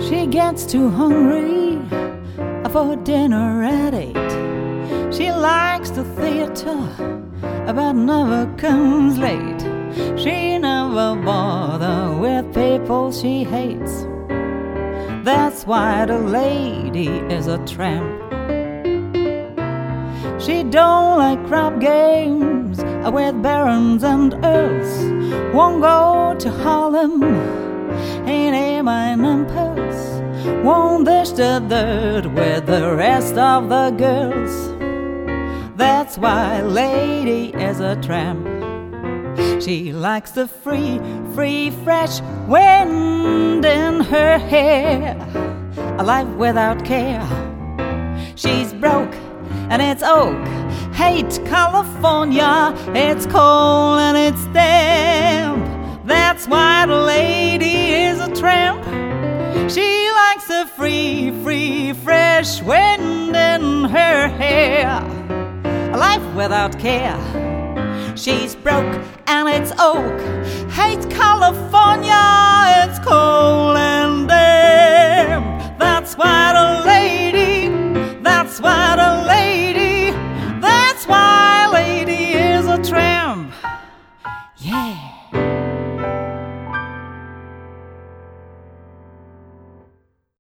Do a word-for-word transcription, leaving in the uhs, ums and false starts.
She gets too hungry for dinner at eight. She likes the theater, but never comes late. She never bothers with people she hates. That's why the lady is a tramp. She don't like crap games with barons and earls. Won't go to Harlem in a mining purse. Won't dish the dirt with the rest of the girls. That's why lady is a tramp. She likes the free, free, fresh wind in her hair, a life without care. She's broke and it's oak. Hate California, it's cold and it's damp. That's why the lady is a tramp. She likes the free, free, fresh wind in her hair, a life without care. She's broke and it's oak. Hate California.